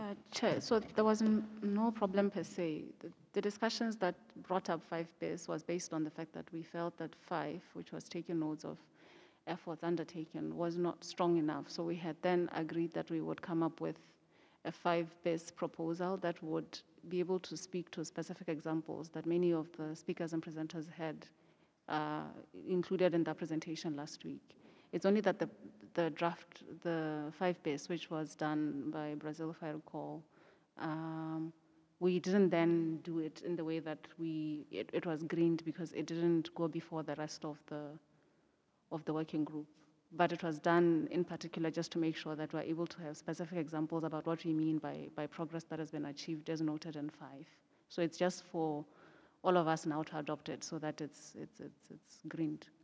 Chair, so there was no problem per se. The discussions that brought up 5 base was based on the fact that we felt that 5, which was taking notes of efforts undertaken, was not strong enough. So we had then agreed that we would come up with a 5 base proposal that would be able to speak to specific examples that many of the speakers and presenters had uh, included in their presentation last week. It's only that the draft, the 5 base, which was done by Brazil, if I recall, we didn't then do it in the way that it was greened because it didn't go before the rest of the working group. But it was done in particular just to make sure that we're able to have specific examples about what we mean by progress that has been achieved as noted in 5. So it's just for all of us now to adopt it so that it's greened.